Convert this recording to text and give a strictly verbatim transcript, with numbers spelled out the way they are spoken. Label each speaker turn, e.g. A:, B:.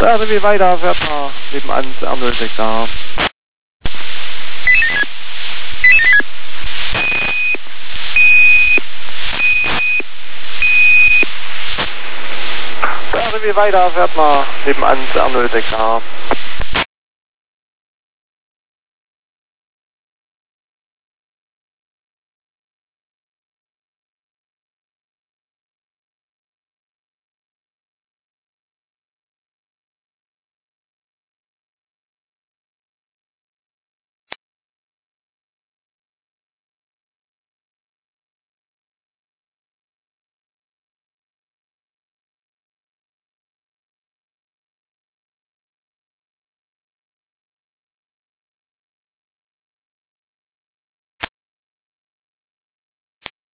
A: R D W weiter, fährt nach nebenan zu R null sechs A. R D W weiter, fährt nach nebenan zu R null sechs A.